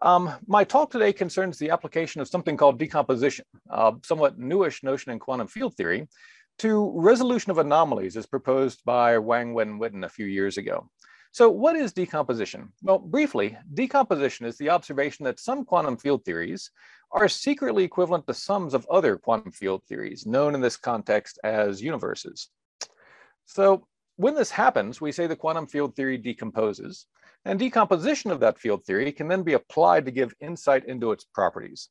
My talk today concerns the application of something called decomposition, a somewhat newish notion in quantum field theory, to resolution of anomalies as proposed by Wang Wen Witten a few years ago. So what is decomposition? Well, briefly, decomposition is the observation that some quantum field theories are secretly equivalent to sums of other quantum field theories, known in this context as universes. So when this happens, we say the quantum field theory decomposes, and decomposition of that field theory can then be applied to give insight into its properties.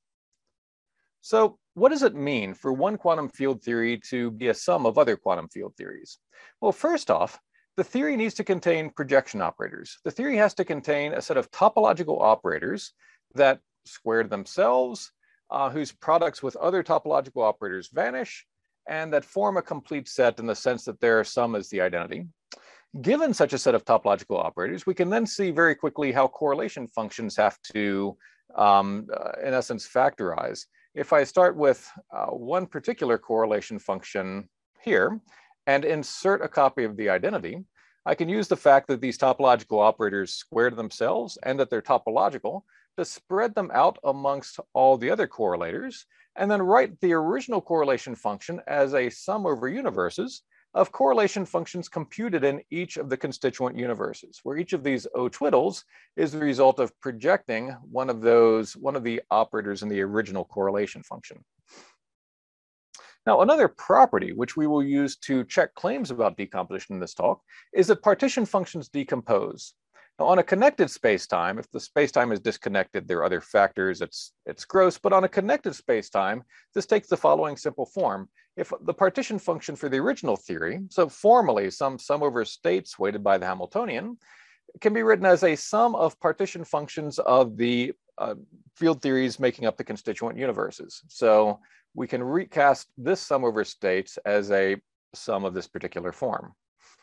So what does it mean for one quantum field theory to be a sum of other quantum field theories? Well, first off, the theory needs to contain projection operators. The theory has to contain a set of topological operators that square themselves, whose products with other topological operators vanish, and that form a complete set in the sense that their sum is the identity. Given such a set of topological operators, we can then see very quickly how correlation functions have to, in essence, factorize. If I start with one particular correlation function here and insert a copy of the identity, I can use the fact that these topological operators square to themselves and that they're topological to spread them out amongst all the other correlators, and then write the original correlation function as a sum over universes of correlation functions computed in each of the constituent universes, where each of these O-twiddles is the result of projecting one of the operators in the original correlation function. Now, another property which we will use to check claims about decomposition in this talk is that partition functions decompose. Now, on a connected spacetime, if the spacetime is disconnected, there are other factors, it's gross, but on a connected spacetime, this takes the following simple form. If the partition function for the original theory, so formally some sum over states weighted by the Hamiltonian, can be written as a sum of partition functions of the field theories making up the constituent universes. So we can recast this sum over states as a sum of this particular form.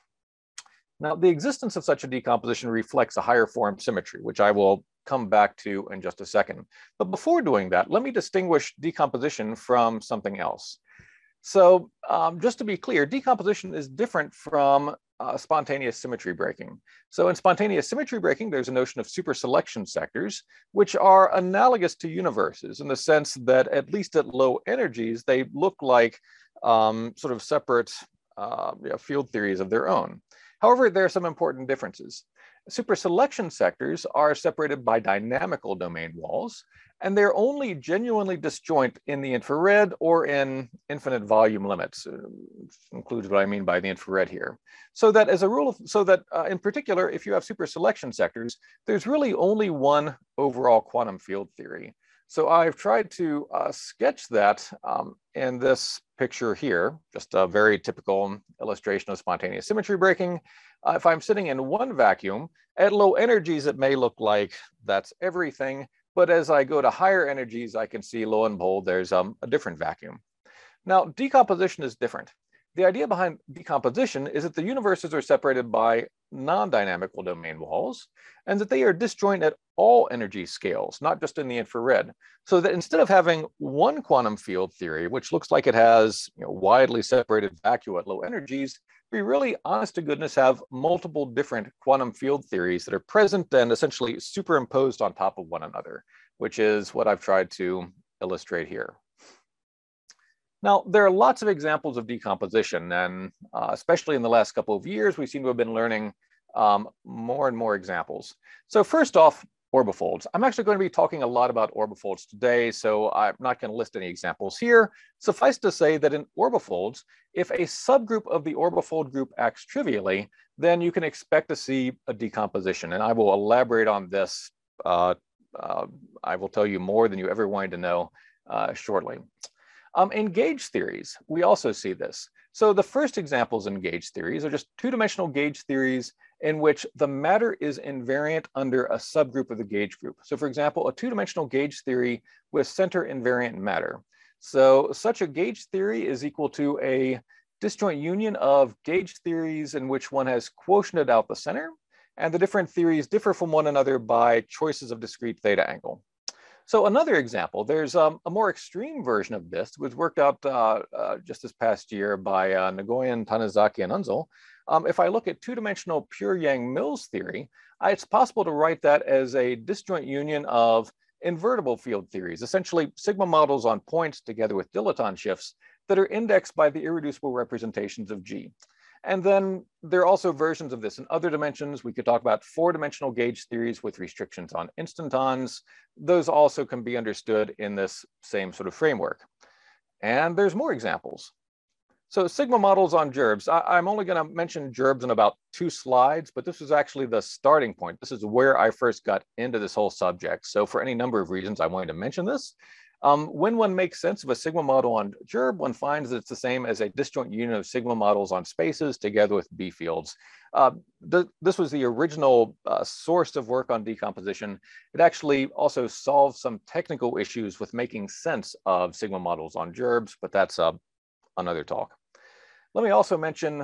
Now, the existence of such a decomposition reflects a higher form symmetry, which I will come back to in just a second. But before doing that, let me distinguish decomposition from something else. So just to be clear, decomposition is different from spontaneous symmetry breaking. So in spontaneous symmetry breaking, there's a notion of superselection sectors, which are analogous to universes in the sense that at least at low energies, they look like sort of separate field theories of their own. However, there are some important differences. Superselection sectors are separated by dynamical domain walls, and they're only genuinely disjoint in the infrared or in infinite volume limits. Includes what I mean by the infrared here. So that as a rule in particular, if you have superselection sectors, there's really only one overall quantum field theory. So I've tried to sketch that in this picture here, just a very typical illustration of spontaneous symmetry breaking. If I'm sitting in one vacuum, at low energies, it may look like that's everything. But as I go to higher energies, I can see, lo and behold, there's a different vacuum. Now, decomposition is different. The idea behind decomposition is that the universes are separated by non-dynamical domain walls, and that they are disjoint at all energy scales, not just in the infrared. So that instead of having one quantum field theory, which looks like it has widely separated vacua at low energies, we really, honest to goodness, have multiple different quantum field theories that are present and essentially superimposed on top of one another, which is what I've tried to illustrate here. Now, there are lots of examples of decomposition, and especially in the last couple of years, we seem to have been learning more and more examples. So first off, orbifolds. I'm actually going to be talking a lot about orbifolds today, so I'm not going to list any examples here. Suffice to say that in orbifolds, if a subgroup of the orbifold group acts trivially, then you can expect to see a decomposition, and I will elaborate on this. I will tell you more than you ever wanted to know shortly. In gauge theories, we also see this. So the first examples in gauge theories are just two-dimensional gauge theories in which the matter is invariant under a subgroup of the gauge group. So for example, a two-dimensional gauge theory with center invariant matter. So such a gauge theory is equal to a disjoint union of gauge theories in which one has quotiented out the center, and the different theories differ from one another by choices of discrete theta angle. So another example, there's a more extreme version of this. It was worked out just this past year by Nguyen, Tanizaki, and Unzel. If I look at two-dimensional pure Yang-Mills theory, it's possible to write that as a disjoint union of invertible field theories, essentially sigma models on points together with dilaton shifts that are indexed by the irreducible representations of G. And then there are also versions of this in other dimensions. We could talk about four-dimensional gauge theories with restrictions on instantons. Those also can be understood in this same sort of framework. And there's more examples. So sigma models on gerbs. I'm only going to mention gerbs in about 2 slides, but this was actually the starting point. This is where I first got into this whole subject. So for any number of reasons, I wanted to mention this. When one makes sense of a sigma model on gerb, one finds that it's the same as a disjoint union of sigma models on spaces together with B fields. This was the original source of work on decomposition. It actually also solves some technical issues with making sense of sigma models on gerbs, but that's another talk. Let me also mention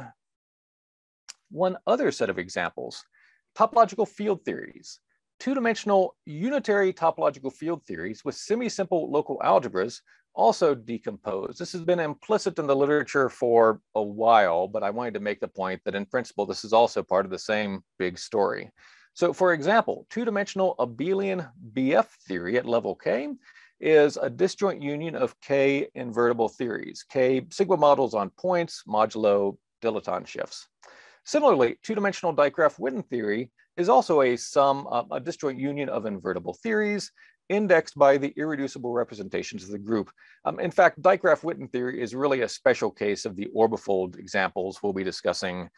one other set of examples, topological field theories. Two-dimensional unitary topological field theories with semi-simple local algebras also decompose. This has been implicit in the literature for a while, but I wanted to make the point that in principle, this is also part of the same big story. So for example, two-dimensional abelian BF theory at level K is a disjoint union of K invertible theories, K sigma models on points modulo dilaton shifts. Similarly, two-dimensional Dijkgraaf-Witten theory is also a disjoint union of invertible theories indexed by the irreducible representations of the group. In fact, Dijkgraaf-Witten theory is really a special case of the orbifold examples we'll be discussing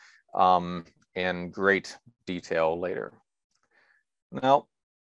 in great detail later. Now,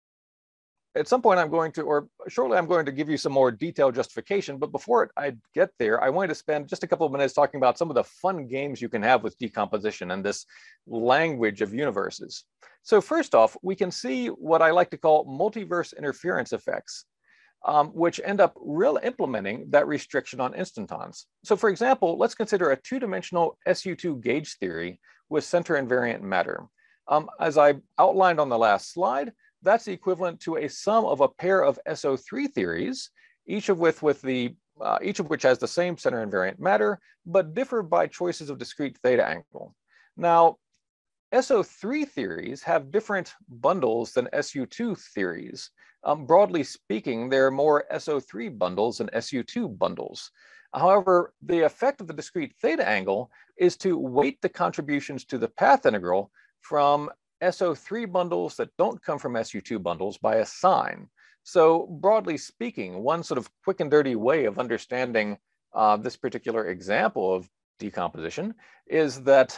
at some point shortly I'm going to give you some more detailed justification, but before I get there, I wanted to spend just a couple of minutes talking about some of the fun games you can have with decomposition and this language of universes. So first off, we can see what I like to call multiverse interference effects, which end up implementing that restriction on instantons. So for example, let's consider a two-dimensional SU2 gauge theory with center invariant matter. As I outlined on the last slide, that's equivalent to a sum of a pair of SO3 theories, each of which has the same center invariant matter, but differ by choices of discrete theta angle. Now, SO3 theories have different bundles than SU2 theories. Broadly speaking, there are more SO3 bundles than SU2 bundles. However, the effect of the discrete theta angle is to weight the contributions to the path integral from SO3 bundles that don't come from SU2 bundles by a sign. So broadly speaking, one sort of quick and dirty way of understanding this particular example of decomposition is that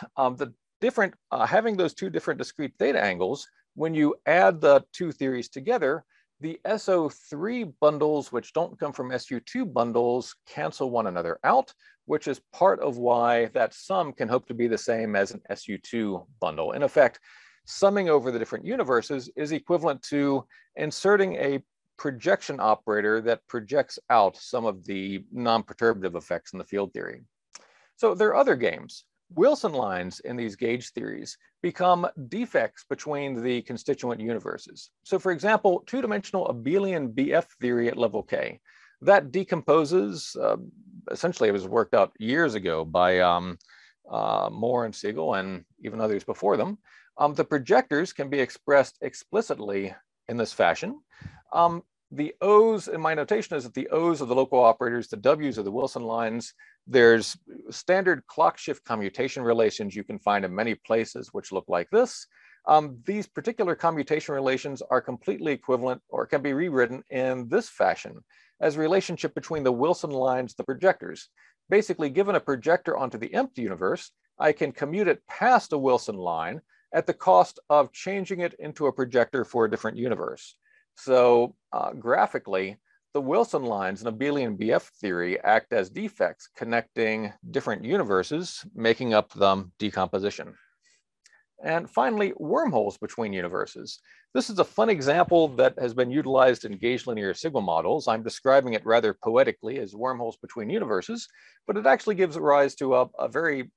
having those two different discrete theta angles, when you add the two theories together, the SO3 bundles which don't come from SU2 bundles cancel one another out, which is part of why that sum can hope to be the same as an SU2 bundle. In effect, summing over the different universes is equivalent to inserting a projection operator that projects out some of the non-perturbative effects in the field theory. So there are other games. Wilson lines in these gauge theories become defects between the constituent universes. So for example, two-dimensional abelian BF theory at level K, that decomposes, essentially it was worked out years ago by Moore and Siegel and even others before them. The projectors can be expressed explicitly in this fashion. The O's in my notation is that the O's are the local operators, the W's are the Wilson lines. There's standard clock shift commutation relations you can find in many places which look like this. These particular commutation relations are completely equivalent or can be rewritten in this fashion as a relationship between the Wilson lines, the projectors. Basically, given a projector onto the empty universe, I can commute it past a Wilson line at the cost of changing it into a projector for a different universe. So graphically, the Wilson lines in abelian BF theory act as defects connecting different universes, making up the decomposition. And finally, wormholes between universes. This is a fun example that has been utilized in gauge linear sigma models. I'm describing it rather poetically as wormholes between universes, but it actually gives rise to a very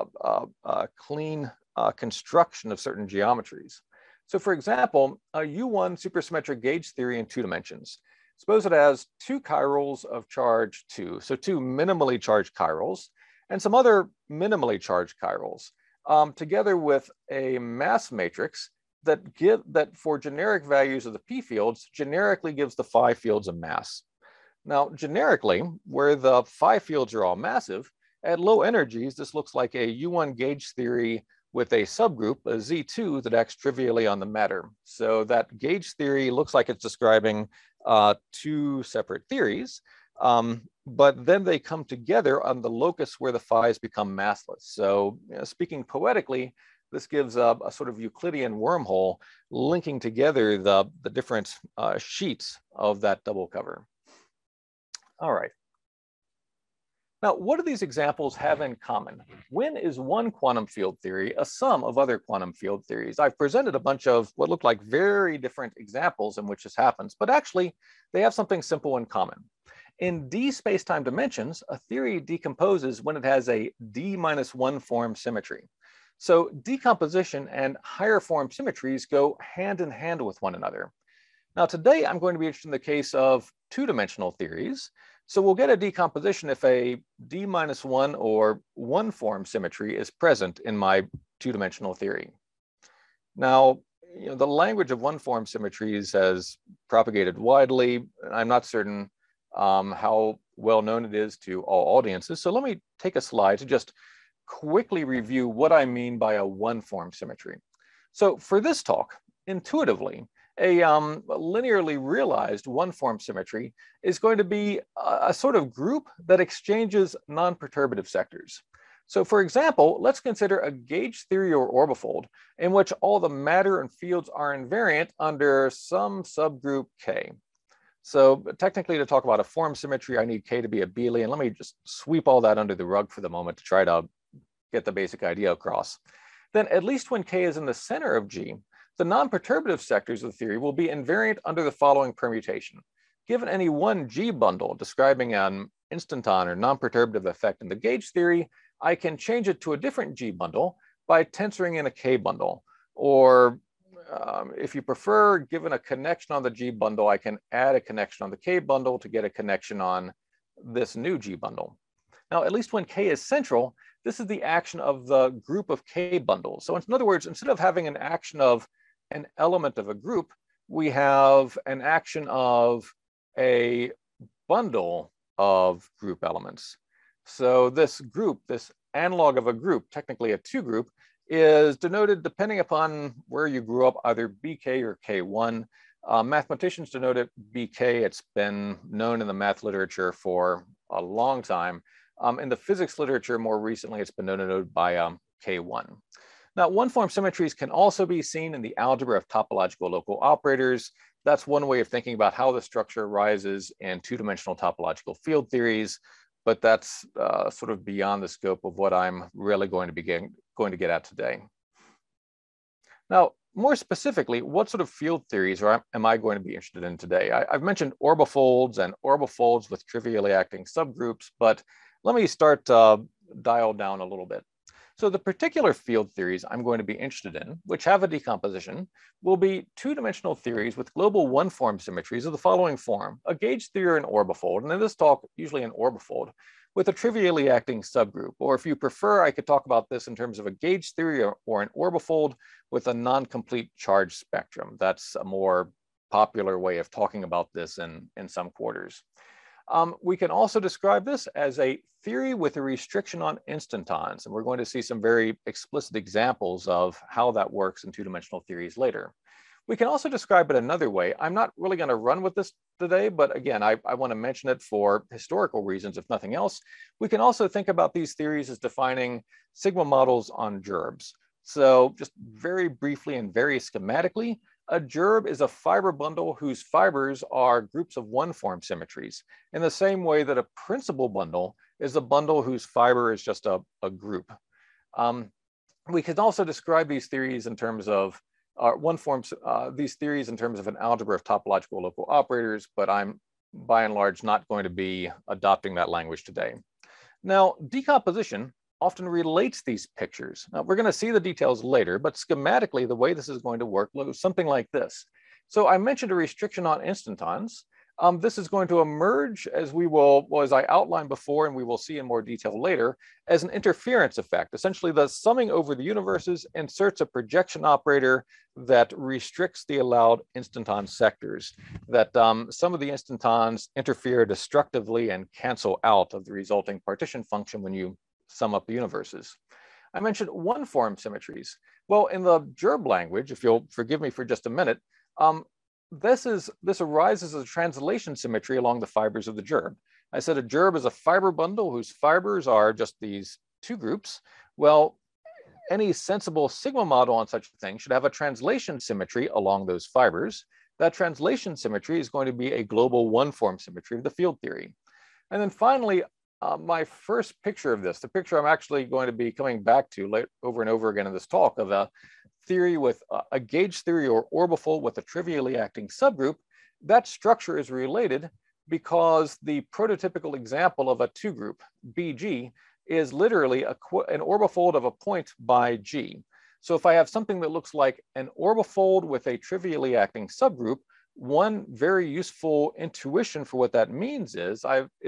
clean construction of certain geometries. So for example, a U1 supersymmetric gauge theory in 2 dimensions. Suppose it has two chiral of charge 2, so two minimally charged chirals, and some other minimally charged chirals, together with a mass matrix that for generic values of the p fields generically gives the phi fields a mass. Now, generically, where the phi fields are all massive, at low energies, this looks like a U1 gauge theory with a subgroup, a Z2, that acts trivially on the matter. So that gauge theory looks like it's describing two separate theories, but then they come together on the locus where the phi's become massless. So, speaking poetically, this gives a sort of Euclidean wormhole linking together the different sheets of that double cover. All right. Now, what do these examples have in common? When is one quantum field theory a sum of other quantum field theories? I've presented a bunch of what look like very different examples in which this happens, but actually they have something simple in common. In d space-time dimensions, a theory decomposes when it has a d-1 form symmetry. So decomposition and higher form symmetries go hand in hand with one another. Now, today I'm going to be interested in the case of two-dimensional theories. So we'll get a decomposition if a d-1 or 1 form symmetry is present in my two-dimensional theory. Now, the language of 1 form symmetries has propagated widely. I'm not certain how well known it is to all audiences. So let me take a slide to just quickly review what I mean by a 1 form symmetry. So for this talk, intuitively, a linearly realized 1 form symmetry is going to be a sort of group that exchanges non-perturbative sectors. So for example, let's consider a gauge theory or orbifold in which all the matter and fields are invariant under some subgroup K. So technically, to talk about a form symmetry, I need K to be abelian. Let me just sweep all that under the rug for the moment to try to get the basic idea across. Then at least when K is in the center of G, the non-perturbative sectors of the theory will be invariant under the following permutation. Given any one G bundle describing an instanton or non-perturbative effect in the gauge theory, I can change it to a different G bundle by tensoring in a K bundle. Or if you prefer, given a connection on the G bundle, I can add a connection on the K bundle to get a connection on this new G bundle. Now, at least when K is central, this is the action of the group of K bundles. So in other words, instead of having an action of an element of a group, we have an action of a bundle of group elements. So this group, this analog of a group, technically a 2 group, is denoted depending upon where you grew up, either BK or K1. Mathematicians denote it BK. It's been known in the math literature for a long time. In the physics literature, more recently, it's been denoted by K1. Now, 1 form symmetries can also be seen in the algebra of topological local operators. That's one way of thinking about how the structure arises in two-dimensional topological field theories, but that's sort of beyond the scope of what I'm really going to get at today. Now, more specifically, what sort of field theories am I going to be interested in today? I've mentioned orbifolds and orbifolds with trivially acting subgroups, but let me start dial down a little bit. So the particular field theories I'm going to be interested in, which have a decomposition, will be two-dimensional theories with global 1 form symmetries of the following form: a gauge theory or an orbifold, and in this talk, usually an orbifold, with a trivially acting subgroup. Or if you prefer, I could talk about this in terms of a gauge theory or an orbifold with a non-complete charge spectrum. That's a more popular way of talking about this in some quarters. We can also describe this as a theory with a restriction on instantons, and we're going to see some very explicit examples of how that works in two-dimensional theories later. We can also describe it another way. I'm not really going to run with this today, but again, I want to mention it for historical reasons, if nothing else. We can also think about these theories as defining sigma models on gerbs. So just very briefly and very schematically, a gerb is a fiber bundle whose fibers are groups of 1 form symmetries, in the same way that a principal bundle is a bundle whose fiber is just a group. We can also describe these theories in terms of these theories in terms of an algebra of topological local operators, but I'm by and large not going to be adopting that language today. Now, decomposition often relates these pictures. Now, we're going to see the details later, but schematically, the way this is going to work looks something like this. So I mentioned a restriction on instantons. This is going to emerge as as I outlined before, and we will see in more detail later, as an interference effect. Essentially, the summing over the universes inserts a projection operator that restricts the allowed instanton sectors, that some of the instantons interfere destructively and cancel out of the resulting partition function when you sum up the universes. I mentioned one-form symmetries. Well, in the Gerbe language, if you'll forgive me for just a minute, this arises as a translation symmetry along the fibers of the gerbe. I said a gerbe is a fiber bundle whose fibers are just these two groups. Well, any sensible sigma model on such a thing should have a translation symmetry along those fibers. That translation symmetry is going to be a global one-form symmetry of the field theory. And then finally, my first picture of this, the picture I'm actually going to be coming back to over and over again in this talk, of a theory with a gauge theory or orbifold with a trivially acting subgroup. That structure is related because the prototypical example of a two group, BG, is literally an orbifold of a point by G. So if I have something that looks like an orbifold with a trivially acting subgroup, one very useful intuition for what that means is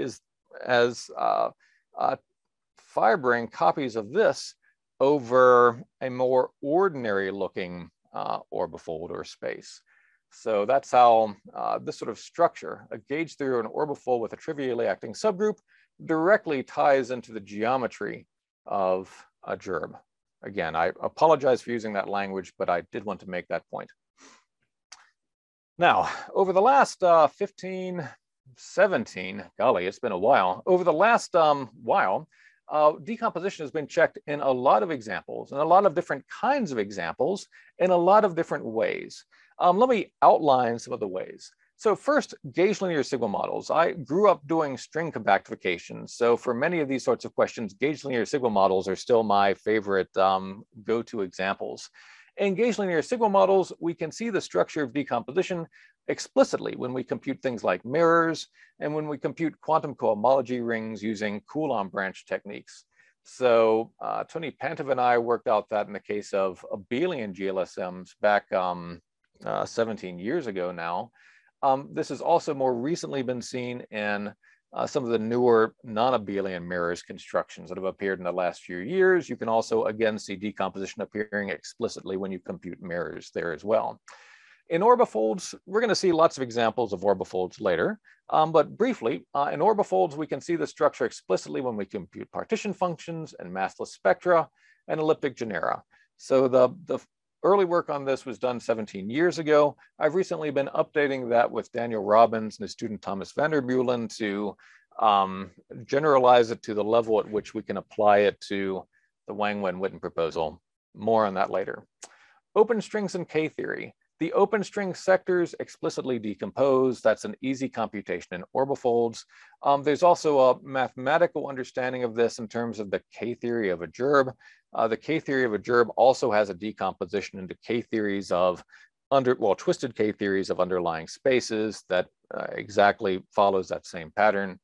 fibering copies of this over a more ordinary looking orbifold or space. So that's how this sort of structure, a gauge theory or an orbifold with a trivially acting subgroup, directly ties into the geometry of a gerbe. Again, I apologize for using that language, but I did want to make that point. Now, over the last 17, golly, it's been a while. Over the last while, decomposition has been checked in a lot of examples, and a lot of different kinds of examples, in a lot of different ways. Let me outline some of the ways. So first, gauge linear sigma models. I grew up doing string compactification. So for many of these sorts of questions, gauge linear sigma models are still my favorite go-to examples. In gauge linear sigma models, we can see the structure of decomposition explicitly when we compute things like mirrors and when we compute quantum cohomology rings using Coulomb branch techniques. So Tony Pantoff and I worked out that in the case of abelian GLSMs back 17 years ago now. This has also more recently been seen in some of the newer non-abelian mirrors constructions that have appeared in the last few years. You can also again see decomposition appearing explicitly when you compute mirrors there as well. In orbifolds, we're going to see lots of examples of orbifolds later, but briefly, in orbifolds, we can see the structure explicitly when we compute partition functions and massless spectra and elliptic genera. So the early work on this was done 17 years ago. I've recently been updating that with Daniel Robbins and his student Thomas van der Meulen to generalize it to the level at which we can apply it to the Wang-Wen-Witten proposal. More on that later. Open strings and K-theory. The open string sectors explicitly decompose. That's an easy computation in orbifolds. There's also a mathematical understanding of this in terms of the K-theory of a gerbe. The K-theory of a gerbe also has a decomposition into K-theories of twisted K-theories of underlying spaces that exactly follows that same pattern.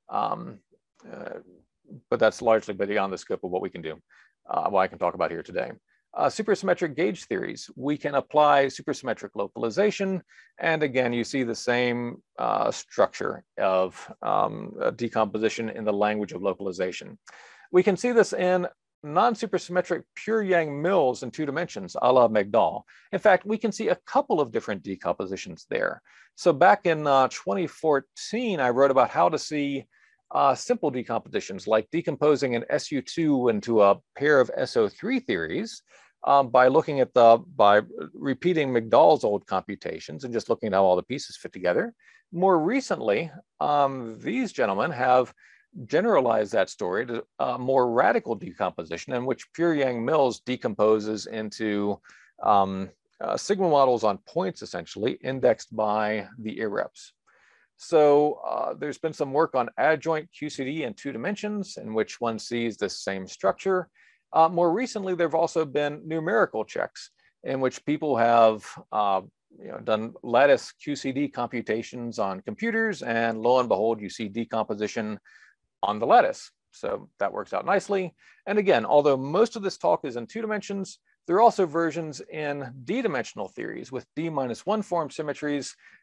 But that's largely beyond the scope of what we can do, what I can talk about here today. Supersymmetric gauge theories. We can apply supersymmetric localization. And again, you see the same structure of decomposition in the language of localization. We can see this in non-supersymmetric pure Yang-Mills in 2 dimensions, a la Migdal. In fact, we can see a couple of different decompositions there. So back in 2014, I wrote about how to see simple decompositions, like decomposing an SU2 into a pair of SO3 theories by repeating Migdal's old computations and just looking at how all the pieces fit together. More recently, these gentlemen have generalized that story to a more radical decomposition in which pure Yang-Mills decomposes into sigma models on points, essentially, indexed by the irreps. So there's been some work on adjoint QCD in 2 dimensions in which one sees this same structure. More recently, there have also been numerical checks in which people have done lattice QCD computations on computers, and lo and behold, you see decomposition on the lattice. So that works out nicely. And again, although most of this talk is in 2 dimensions, there are also versions in d-dimensional theories with d-1 form symmetries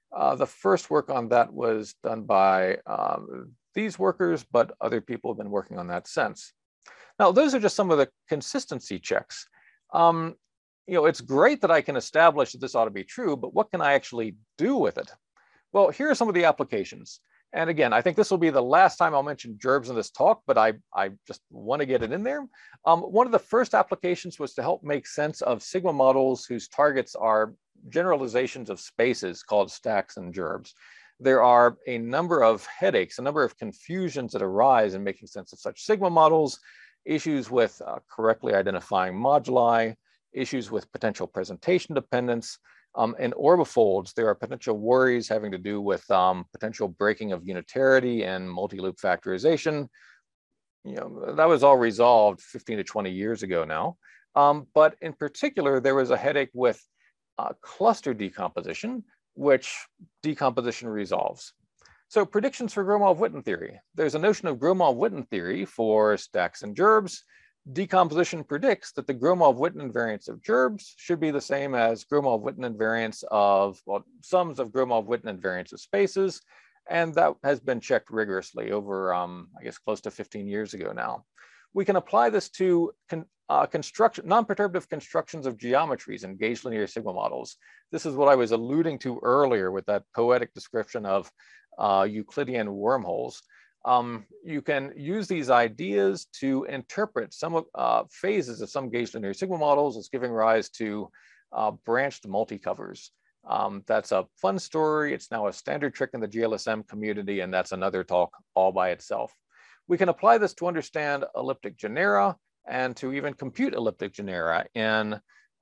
The first work on that was done by these workers, but other people have been working on that since. Now, those are just some of the consistency checks. It's great that I can establish that this ought to be true, but what can I actually do with it? Well, here are some of the applications. And again, I think this will be the last time I'll mention gerbs in this talk, but I just want to get it in there. One of the first applications was to help make sense of sigma models whose targets are generalizations of spaces called stacks and gerbs. There are a number of headaches, a number of confusions that arise in making sense of such sigma models, issues with correctly identifying moduli, issues with potential presentation dependence. In orbifolds, there are potential worries having to do with potential breaking of unitarity and multi-loop factorization. That was all resolved 15 to 20 years ago now. But in particular, there was a headache with cluster decomposition, which decomposition resolves. So predictions for Gromov-Witten theory. There's a notion of Gromov-Witten theory for stacks and gerbs. Decomposition predicts that the Gromov-Witten invariance of gerbs should be the same as Gromov-Witten invariance of, well, sums of Gromov-Witten invariance of spaces. And that has been checked rigorously over, I guess, close to 15 years ago now. We can apply this to non-perturbative constructions of geometries in gauge linear sigma models. This is what I was alluding to earlier with that poetic description of Euclidean wormholes. You can use these ideas to interpret some phases of some gauge linear sigma models as giving rise to branched multi-covers. That's a fun story. It's now a standard trick in the GLSM community, and that's another talk all by itself. We can apply this to understand elliptic genera and to even compute elliptic genera in,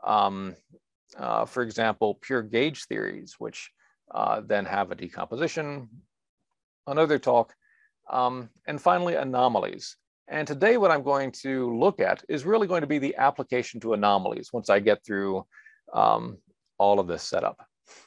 for example, pure gauge theories, which then have a decomposition, another talk. And finally, anomalies. And today what I'm going to look at is really going to be the application to anomalies once I get through all of this setup.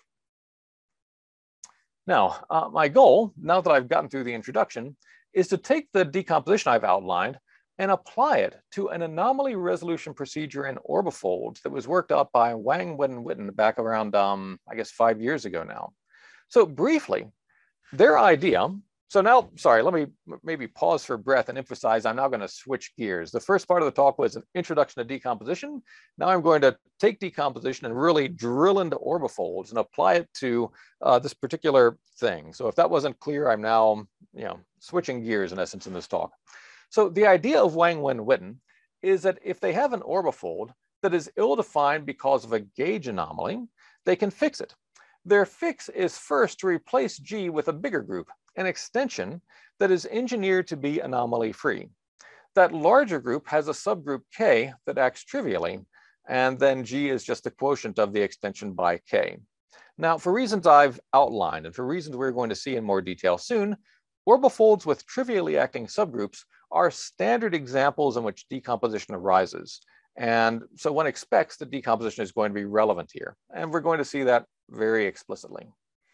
Now, my goal, now that I've gotten through the introduction, is to take the decomposition I've outlined and apply it to an anomaly resolution procedure in orbifolds that was worked out by Wang, Wen, and Witten back around, I guess, 5 years ago now. So briefly, their idea, so now, sorry, let me maybe pause for breath and emphasize I'm now going to switch gears. The first part of the talk was an introduction to decomposition. Now I'm going to take decomposition and really drill into orbifolds and apply it to this particular thing. So if that wasn't clear, I'm now switching gears in essence in this talk. So the idea of Wang, Wen, Witten is that if they have an orbifold that is ill-defined because of a gauge anomaly, they can fix it. Their fix is first to replace G with a bigger group, an extension that is engineered to be anomaly-free. That larger group has a subgroup K that acts trivially, and then G is just the quotient of the extension by K. Now, for reasons I've outlined and for reasons we're going to see in more detail soon, orbifolds with trivially acting subgroups are standard examples in which decomposition arises. And so one expects that decomposition is going to be relevant here. And we're going to see that very explicitly.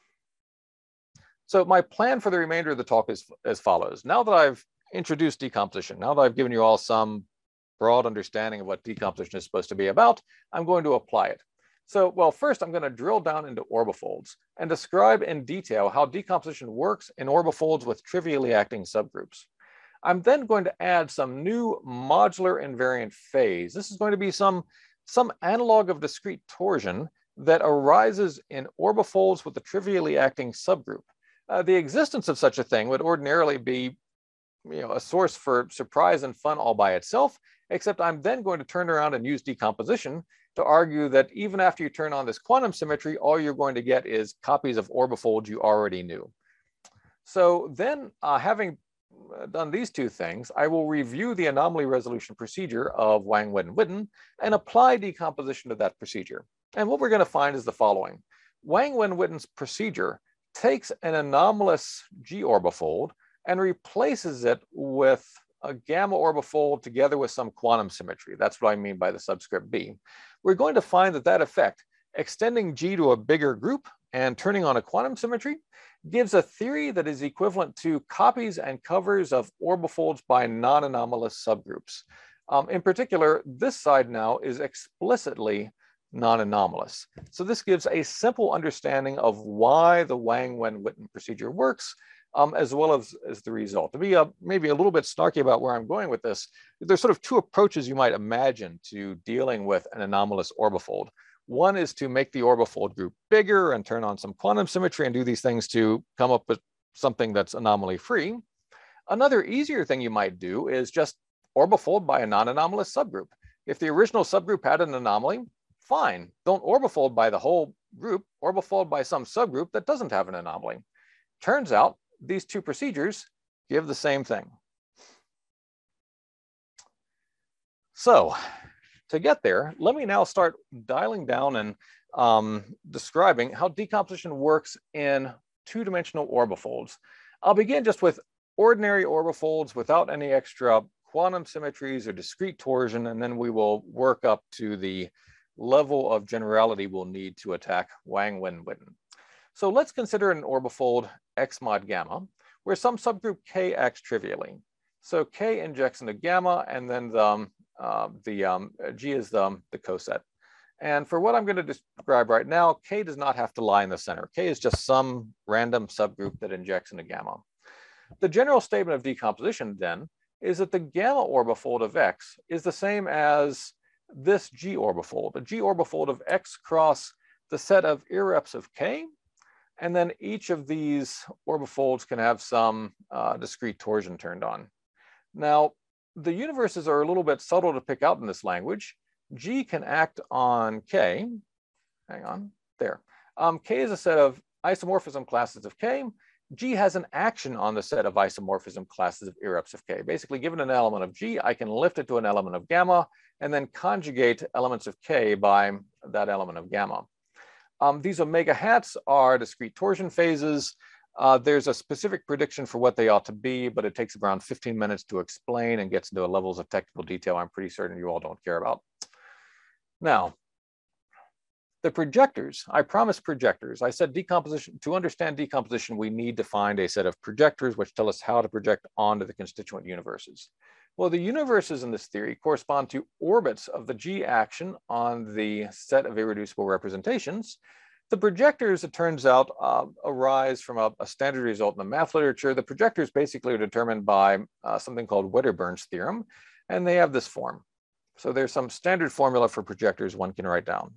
So my plan for the remainder of the talk is as follows. Now that I've introduced decomposition, now that I've given you all some broad understanding of what decomposition is supposed to be about, I'm going to apply it. So, well, first I'm going to drill down into orbifolds and describe in detail how decomposition works in orbifolds with trivially acting subgroups. I'm then going to add some new modular invariant phase. This is going to be some analog of discrete torsion that arises in orbifolds with a trivially acting subgroup. The existence of such a thing would ordinarily be a source for surprise and fun all by itself, except I'm then going to turn around and use decomposition to argue that even after you turn on this quantum symmetry, all you're going to get is copies of orbifolds you already knew. So then, having done these two things, I will review the anomaly resolution procedure of Wang, Wen, and Witten and apply decomposition to that procedure. And what we're going to find is the following. Wang, Wen, Witten's procedure takes an anomalous G orbifold and replaces it with a gamma orbifold together with some quantum symmetry. That's what I mean by the subscript B. We're going to find that that effect, extending G to a bigger group and turning on a quantum symmetry, gives a theory that is equivalent to copies and covers of orbifolds by non-anomalous subgroups. In particular, this side now is explicitly non-anomalous. So this gives a simple understanding of why the Wang-Wen-Witten procedure works, as well as the result. To be maybe a little bit snarky about where I'm going with this, there's sort of two approaches you might imagine to dealing with an anomalous orbifold. One is to make the orbifold group bigger and turn on some quantum symmetry and do these things to come up with something that's anomaly free. Another easier thing you might do is just orbifold by a non-anomalous subgroup. If the original subgroup had an anomaly, fine. Don't orbifold by the whole group, orbifold by some subgroup that doesn't have an anomaly. Turns out these two procedures give the same thing. So to get there, let me now start dialing down and describing how decomposition works in two-dimensional orbifolds. I'll begin just with ordinary orbifolds without any extra quantum symmetries or discrete torsion, and then we will work up to the level of generality we'll need to attack Wang-Wen-Witten. So let's consider an orbifold X mod gamma, where some subgroup K acts trivially. So K injects into gamma, and then G is the coset. And for what I'm going to describe right now, K does not have to lie in the center. K is just some random subgroup that injects into gamma. The general statement of decomposition then is that the gamma orbifold of X is the same as this G orbifold, a G orbifold of X cross the set of irreps of K. And then each of these orbifolds can have some discrete torsion turned on. Now, the universes are a little bit subtle to pick out in this language. G can act on K. Hang on, there. K is a set of isomorphism classes of K. G has an action on the set of isomorphism classes of irreps of K. Basically, given an element of G, I can lift it to an element of gamma and then conjugate elements of K by that element of gamma. These omega hats are discrete torsion phases. There's a specific prediction for what they ought to be, but it takes around 15 minutes to explain and gets into levels of technical detail I'm pretty certain you all don't care about. Now, the projectors, I promised projectors. I said decomposition, to understand decomposition, we need to find a set of projectors which tell us how to project onto the constituent universes. Well, the universes in this theory correspond to orbits of the G action on the set of irreducible representations. The projectors, it turns out, arise from a standard result in the math literature. The projectors basically are determined by something called Wedderburn's theorem, and they have this form. So there's some standard formula for projectors one can write down.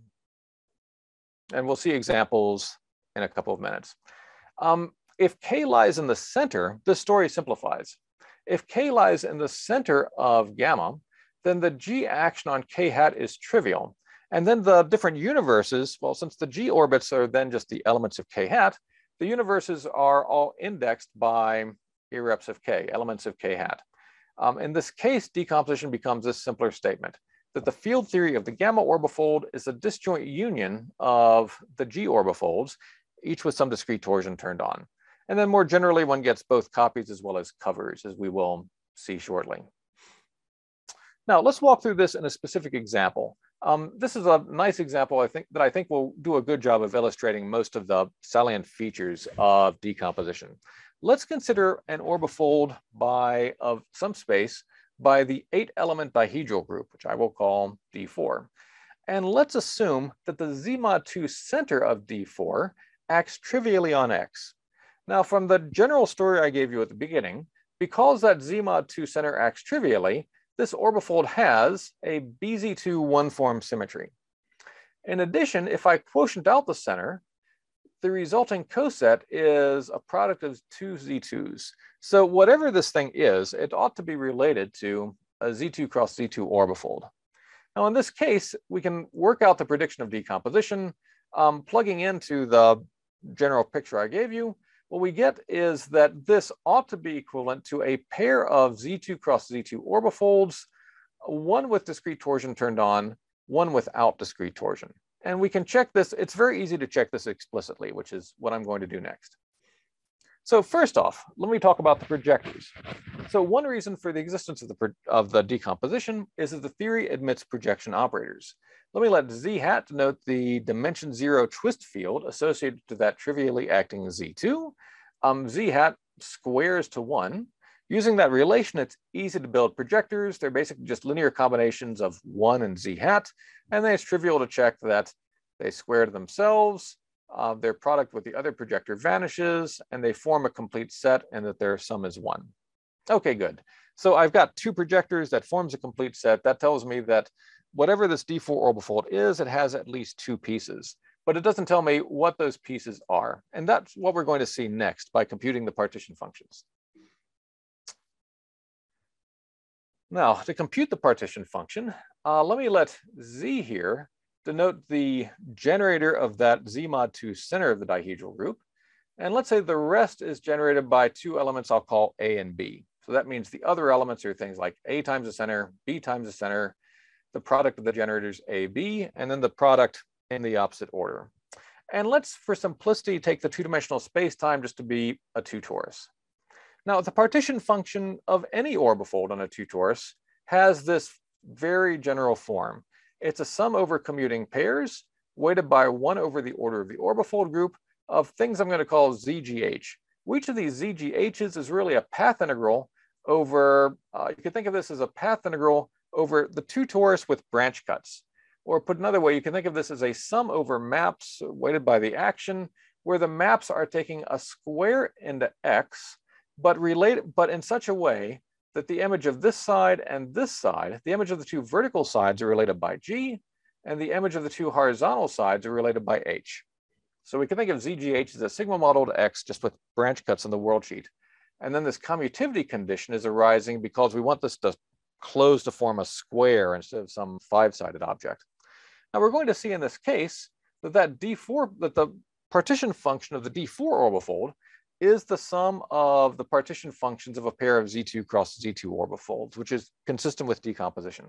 And we'll see examples in a couple of minutes. If K lies in the center, this story simplifies. If K lies in the center of gamma, then the G action on K hat is trivial. And then the different universes, well, since the G orbits are then just the elements of K hat, the universes are all indexed by irreps of K, elements of K hat. In this case, decomposition becomes this simpler statement, that the field theory of the gamma orbifold is a disjoint union of the G orbifolds, each with some discrete torsion turned on. And then more generally, one gets both copies as well as covers, as we will see shortly. Now, let's walk through this in a specific example. This is a nice example, I think will do a good job of illustrating most of the salient features of decomposition. Let's consider an orbifold of some space by the 8-element dihedral group, which I will call D4. And let's assume that the Z mod 2 center of D4 acts trivially on X. Now, from the general story I gave you at the beginning, because that Z mod 2 center acts trivially, this orbifold has a BZ2 one-form symmetry. In addition, if I quotient out the center, the resulting coset is a product of two Z2s. So whatever this thing is, it ought to be related to a Z2 cross Z2 orbifold. Now, in this case, we can work out the prediction of decomposition, plugging into the general picture I gave you. What we get is that this ought to be equivalent to a pair of Z2 cross Z2 orbifolds, one with discrete torsion turned on, one without discrete torsion. And we can check this. It's very easy to check this explicitly, which is what I'm going to do next. So first off, let me talk about the projectors. So one reason for the existence of the decomposition is that the theory admits projection operators. Let me let Z hat denote the dimension 0 twist field associated to that trivially acting Z2. Z hat squares to 1. Using that relation, it's easy to build projectors. They're basically just linear combinations of 1 and z hat, and then it's trivial to check that they square to themselves, their product with the other projector vanishes, and they form a complete set, and that their sum is 1. Okay, good. So I've got 2 projectors that forms a complete set. That tells me that whatever this D4 orbifold is, it has at least 2 pieces, but it doesn't tell me what those pieces are. And that's what we're going to see next by computing the partition functions. Now, to compute the partition function, let me let Z here denote the generator of that Z mod 2 center of the dihedral group. And let's say the rest is generated by 2 elements I'll call A and B. So that means the other elements are things like A times the center, B times the center, the product of the generators A, B, and then the product in the opposite order. And let's, for simplicity, take the 2-dimensional space-time just to be a 2 torus. Now, the partition function of any orbifold on a 2 torus has this very general form. It's a sum over commuting pairs weighted by 1 over the order of the orbifold group of things I'm going to call ZGH. Each of these ZGHs is really a path integral over, you can think of this as a path integral over the 2 torus with branch cuts. Or put another way, you can think of this as a sum over maps weighted by the action, where the maps are taking a square into X, but in such a way that the image of this side and this side, the image of the 2 vertical sides are related by G, and the image of the 2 horizontal sides are related by H. So we can think of ZGH as a sigma model to X just with branch cuts in the world sheet. And then this commutivity condition is arising because we want this to close to form a square instead of some 5-sided object. Now we're going to see in this case that the partition function of the D4 orbifold is the sum of the partition functions of a pair of Z2 cross Z2 orbifolds, which is consistent with decomposition.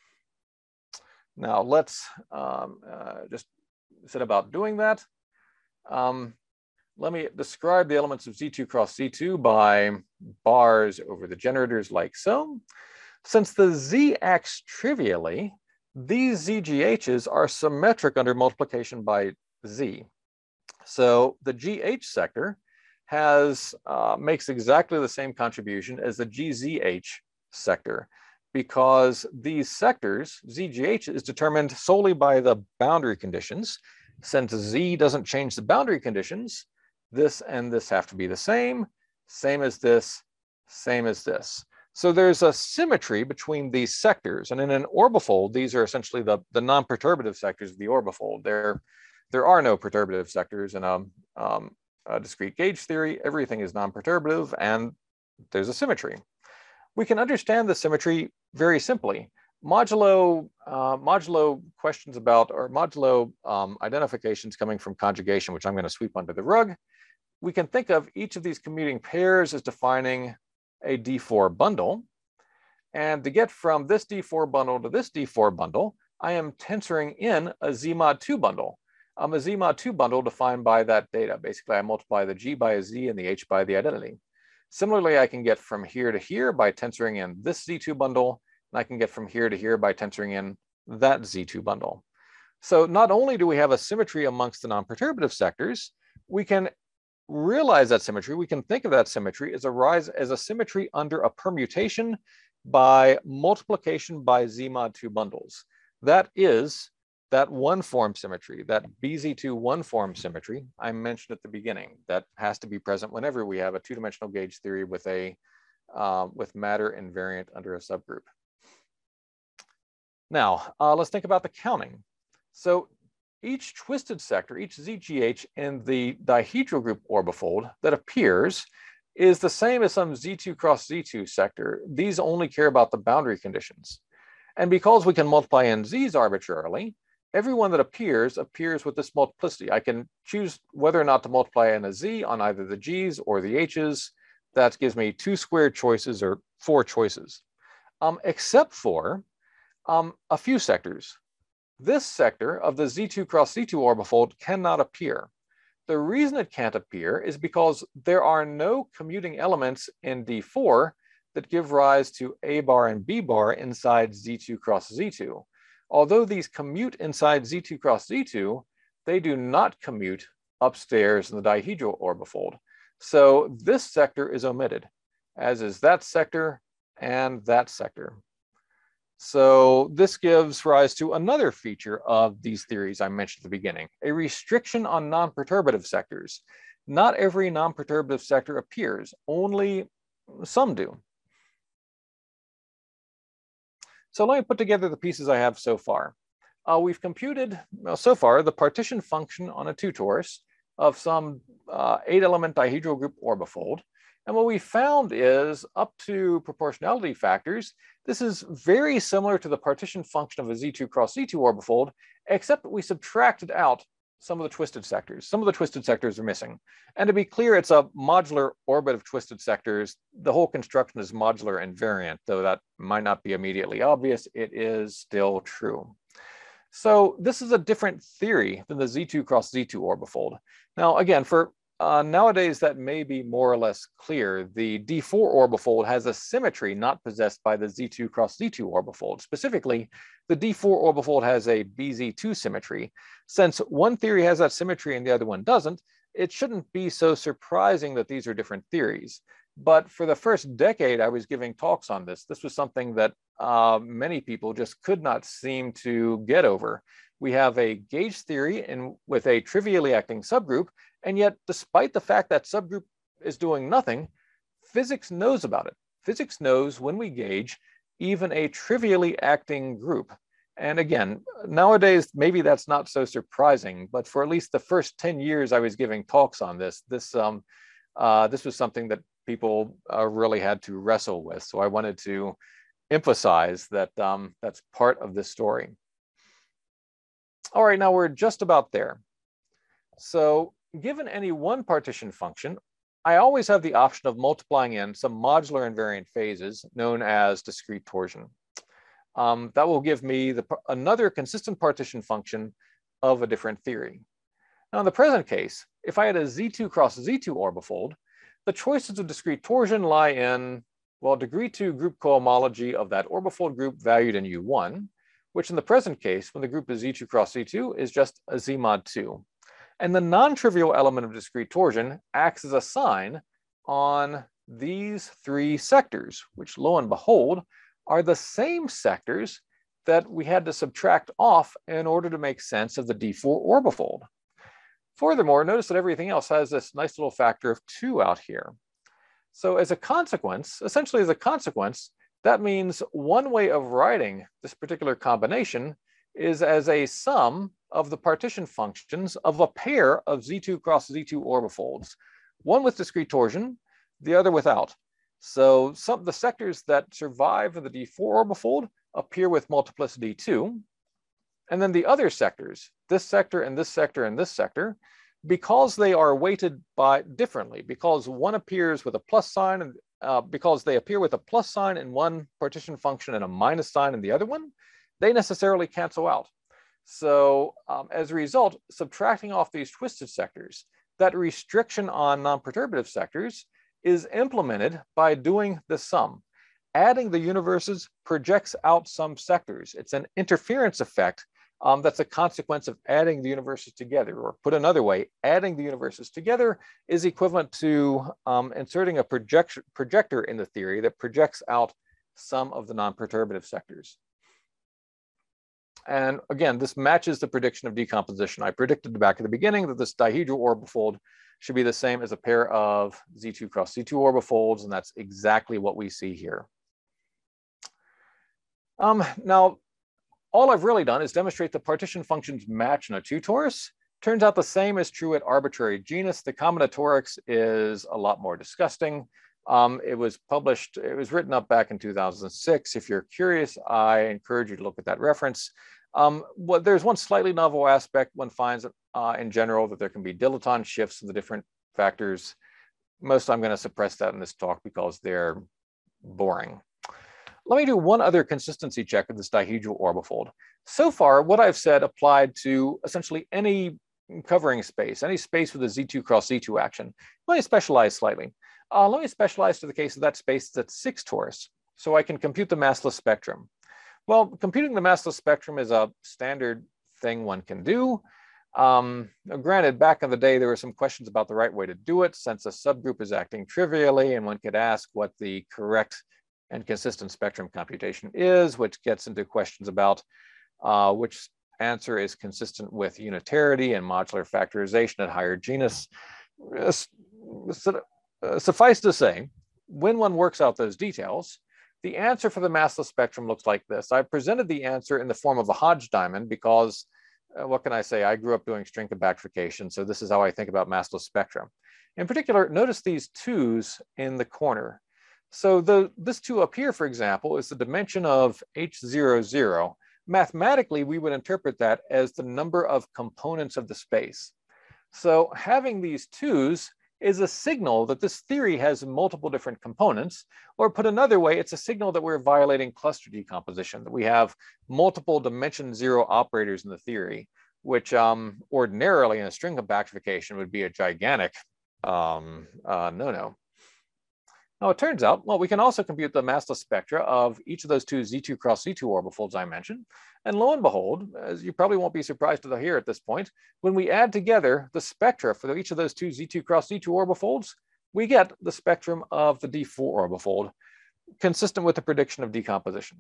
Now let's just set about doing that. Let me describe the elements of Z2 cross Z2 by bars over the generators like so. Since the Z acts trivially, these ZGHs are symmetric under multiplication by Z. So the GH sector makes exactly the same contribution as the GZH sector, because these sectors, ZGH, is determined solely by the boundary conditions. Since Z doesn't change the boundary conditions, this and this have to be the same as this, same as this. So there's a symmetry between these sectors, and in an orbifold, these are essentially the non-perturbative sectors of the orbifold. There are no perturbative sectors in a discrete gauge theory. Everything is non-perturbative, and there's a symmetry. We can understand the symmetry very simply. Modulo questions about, or modulo identifications coming from conjugation, which I'm going to sweep under the rug. We can think of each of these commuting pairs as defining a D4 bundle. And to get from this D4 bundle to this D4 bundle, I am tensoring in a Z mod 2 bundle. A Z mod 2 bundle defined by that data. Basically, I multiply the G by a Z and the H by the identity. Similarly, I can get from here to here by tensoring in this Z2 bundle, and I can get from here to here by tensoring in that Z2 bundle. So not only do we have a symmetry amongst the non-perturbative sectors, we can realize that symmetry. We can think of that symmetry as a symmetry under a permutation by multiplication by Z mod 2 bundles. That is that one form symmetry, that BZ2 one form symmetry I mentioned at the beginning, that has to be present whenever we have a 2-dimensional gauge theory with matter invariant under a subgroup. Now, let's think about the counting. So each twisted sector, each ZGH in the dihedral group orbifold that appears is the same as some Z2 cross Z2 sector. These only care about the boundary conditions. And because we can multiply in Z's arbitrarily, everyone that appears with this multiplicity. I can choose whether or not to multiply in a Z on either the G's or the H's. That gives me 2 squared choices or 4 choices, except for a few sectors. This sector of the Z2 cross Z2 orbifold cannot appear. The reason it can't appear is because there are no commuting elements in D4 that give rise to A bar and B bar inside Z2 cross Z2. Although these commute inside Z2 cross Z2, they do not commute upstairs in the dihedral orbifold. So this sector is omitted. as is that sector and that sector. So this gives rise to another feature of these theories I mentioned at the beginning, a restriction on non-perturbative sectors. Not every non-perturbative sector appears, only some do. So let me put together the pieces I have so far. We've computed, so far, the partition function on a 2-torus of some 8-element dihedral group orbifold. And what we found is, up to proportionality factors, this is very similar to the partition function of a Z2 cross Z2 orbifold, except we subtracted out some of the twisted sectors. Some of the twisted sectors are missing. And to be clear, it's a modular orbit of twisted sectors. The whole construction is modular invariant, though that might not be immediately obvious. It is still true. So this is a different theory than the Z2 cross Z2 orbifold. Now, again, for nowadays, that may be more or less clear. The D4 orbifold has a symmetry not possessed by the Z2 cross Z2 orbifold. Specifically, the D4 orbifold has a BZ2 symmetry. Since one theory has that symmetry and the other one doesn't, it shouldn't be so surprising that these are different theories. But for the first decade I was giving talks on this, this was something that many people just could not seem to get over. We have a gauge theory with a trivially acting subgroup, and yet despite the fact that subgroup is doing nothing, physics knows about it. Physics knows when we gauge even a trivially acting group. And again, nowadays, maybe that's not so surprising, but for at least the first 10 years I was giving talks on this, this was something that people really had to wrestle with. So I wanted to emphasize that that's part of this story. All right, now we're just about there. So given any one partition function, I always have the option of multiplying in some modular invariant phases known as discrete torsion. That will give me another consistent partition function of a different theory. Now in the present case, if I had a Z2 cross Z2 orbifold, the choices of discrete torsion lie in, well, degree 2 group cohomology of that orbifold group valued in U1, which in the present case, when the group is Z2 cross Z2, is just a Z mod 2. And the non-trivial element of discrete torsion acts as a sign on these 3 sectors, which lo and behold, are the same sectors that we had to subtract off in order to make sense of the D4 orbifold. Furthermore, notice that everything else has this nice little factor of 2 out here. So as a consequence, essentially as a consequence, that means one way of writing this particular combination is as a sum of the partition functions of a pair of Z2 cross Z2 orbifolds, one with discrete torsion, the other without. So the sectors that survive in the D4 orbifold appear with multiplicity 2. And then the other sectors, this sector and this sector and this sector, because they are weighted differently, because one appears with a plus sign, and because they appear with a plus sign in one partition function and a minus sign in the other one, they necessarily cancel out. So as a result, subtracting off these twisted sectors, that restriction on non-perturbative sectors is implemented by doing the sum. Adding the universes projects out some sectors. It's an interference effect that's a consequence of adding the universes together. Or put another way, adding the universes together is equivalent to inserting a projector in the theory that projects out some of the non-perturbative sectors. And again, this matches the prediction of decomposition. I predicted back at the beginning that this dihedral orbifold should be the same as a pair of Z2 cross Z2 orbifolds, and that's exactly what we see here. Now, all I've really done is demonstrate the partition functions match in a 2-torus. Turns out the same is true at arbitrary genus. The combinatorics is a lot more disgusting. It was written up back in 2006. If you're curious, I encourage you to look at that reference. There's one slightly novel aspect one finds in general, that there can be dilaton shifts in the different factors. I'm going to suppress that in this talk because they're boring. Let me do one other consistency check of this dihedral orbifold. So far, what I've said applied to essentially any covering space, any space with a Z2 cross Z2 action. Let me specialize slightly. Let me specialize to the case of that space that's 6-torus, so I can compute the massless spectrum. Well, computing the massless spectrum is a standard thing one can do. Granted, back in the day, there were some questions about the right way to do it, since a subgroup is acting trivially, and one could ask what the correct and consistent spectrum computation is, which gets into questions about which answer is consistent with unitarity and modular factorization at higher genus. Suffice to say, when one works out those details, the answer for the massless spectrum looks like this. I presented the answer in the form of a Hodge diamond because what can I say? I grew up doing string compactification, so this is how I think about massless spectrum. In particular, notice these twos in the corner. So this two up here, for example, is the dimension of H00. Mathematically, we would interpret that as the number of components of the space. So having these twos is a signal that this theory has multiple different components, or put another way, it's a signal that we're violating cluster decomposition, that we have multiple dimension zero operators in the theory, which ordinarily in a string compactification would be a gigantic no-no. Now it turns out, well, we can also compute the massless spectra of each of those two Z2 cross Z2 orbifolds I mentioned. And lo and behold, as you probably won't be surprised to hear at this point, when we add together the spectra for each of those two Z2 cross Z2 orbifolds, we get the spectrum of the D4 orbifold, consistent with the prediction of decomposition.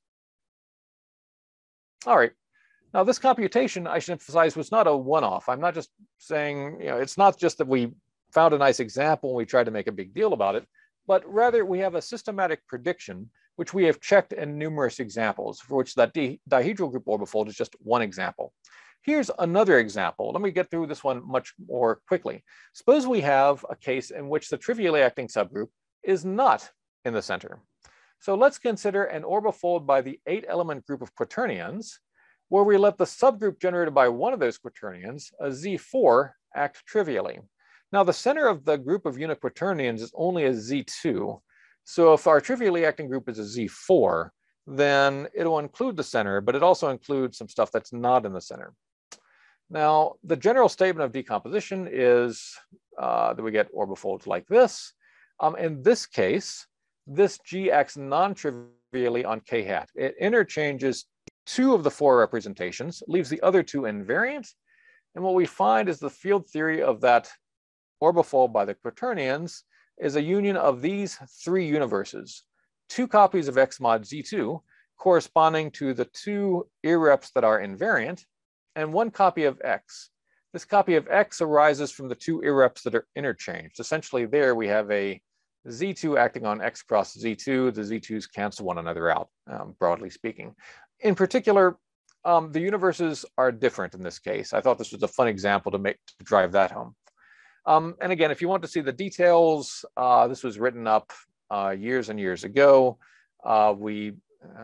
All right. Now this computation, I should emphasize, was not a one-off. I'm not just saying, it's not just that we found a nice example and we tried to make a big deal about it, but rather we have a systematic prediction, which we have checked in numerous examples, for which that dihedral group orbifold is just one example. Here's another example. Let me get through this one much more quickly. Suppose we have a case in which the trivially acting subgroup is not in the center. So let's consider an orbifold by the 8-element group of quaternions, where we let the subgroup generated by one of those quaternions, a Z4, act trivially. Now, the center of the group of unit quaternions is only a Z2. So if our trivially acting group is a Z4, then it'll include the center, but it also includes some stuff that's not in the center. Now, the general statement of decomposition is that we get orbifolds like this. In this case, this G acts non-trivially on K hat. It interchanges two of the four representations, leaves the other two invariant. And what we find is the field theory of that orbifold by the quaternions is a union of these three universes, two copies of X mod Z2 corresponding to the two irreps that are invariant, and one copy of X. This copy of X arises from the two irreps that are interchanged. Essentially there we have a Z2 acting on X cross Z2. The Z2s cancel one another out, broadly speaking. In particular, the universes are different in this case. I thought this was a fun example to drive that home. And again, if you want to see the details, this was written up years and years ago. We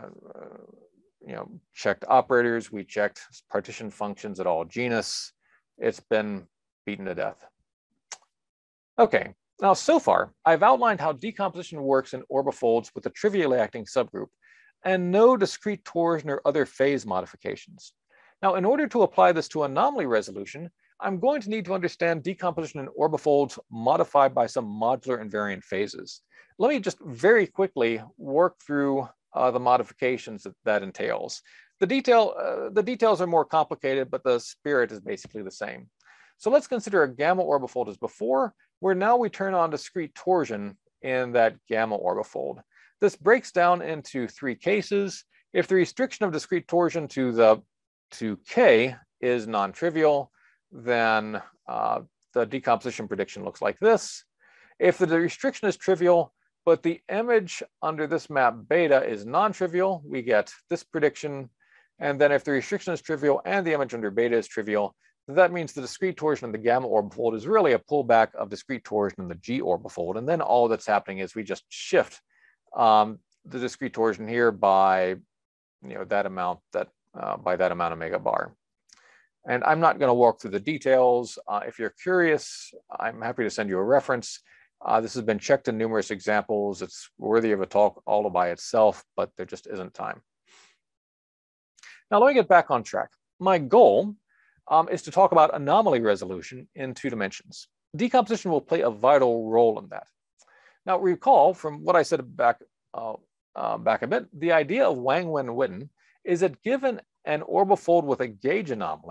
checked operators, we checked partition functions at all genus. It's been beaten to death. Okay, now so far, I've outlined how decomposition works in orbifolds with a trivially acting subgroup and no discrete torsion or other phase modifications. Now, in order to apply this to anomaly resolution, I'm going to need to understand decomposition in orbifolds modified by some modular invariant phases. Let me just very quickly work through the modifications that entails. The details are more complicated, but the spirit is basically the same. So let's consider a gamma orbifold as before, where now we turn on discrete torsion in that gamma orbifold. This breaks down into three cases. If the restriction of discrete torsion to K is non-trivial, then the decomposition prediction looks like this. If the restriction is trivial, but the image under this map beta is non-trivial, we get this prediction. And then if the restriction is trivial and the image under beta is trivial, that means the discrete torsion in the gamma orbifold is really a pullback of discrete torsion in the G orbifold. And then all that's happening is we just shift the discrete torsion here by that amount of megabar. And I'm not going to walk through the details. If you're curious, I'm happy to send you a reference. This has been checked in numerous examples. It's worthy of a talk all by itself, but there just isn't time. Now let me get back on track. My goal is to talk about anomaly resolution in 2 dimensions. Decomposition will play a vital role in that. Now recall from what I said back a bit, the idea of Wang-Wen-Witten is that given an orbifold with a gauge anomaly,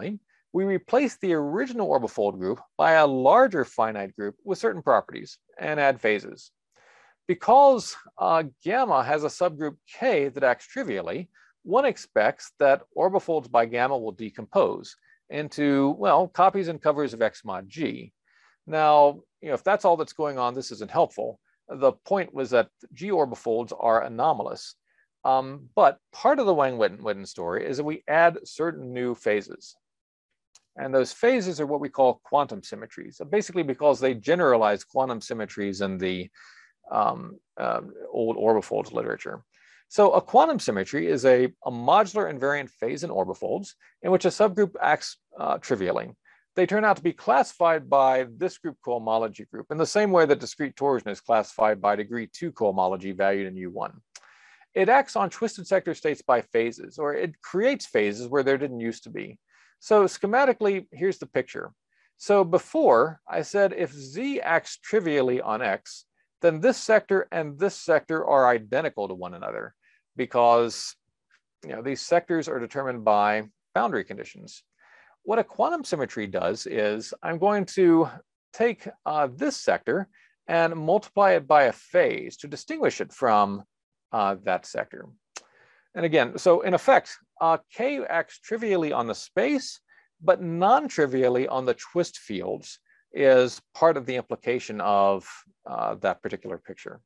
we replace the original orbifold group by a larger finite group with certain properties and add phases. Because gamma has a subgroup K that acts trivially, one expects that orbifolds by gamma will decompose into, well, copies and covers of X mod G. Now, if that's all that's going on, this isn't helpful. The point was that G orbifolds are anomalous. But part of the Wang-Witten story is that we add certain new phases. And those phases are what we call quantum symmetries, basically because they generalize quantum symmetries in the old orbifolds literature. So a quantum symmetry is a modular invariant phase in orbifolds in which a subgroup acts trivially. They turn out to be classified by this group cohomology group in the same way that discrete torsion is classified by degree 2 cohomology valued in U1. It acts on twisted sector states by phases, or it creates phases where there didn't used to be. So schematically, here's the picture. So before, I said if Z acts trivially on X, then this sector and this sector are identical to one another because these sectors are determined by boundary conditions. What a quantum symmetry does is I'm going to take this sector and multiply it by a phase to distinguish it from that sector. And again, so in effect, K acts trivially on the space, but non-trivially on the twist fields is part of the implication of that particular picture.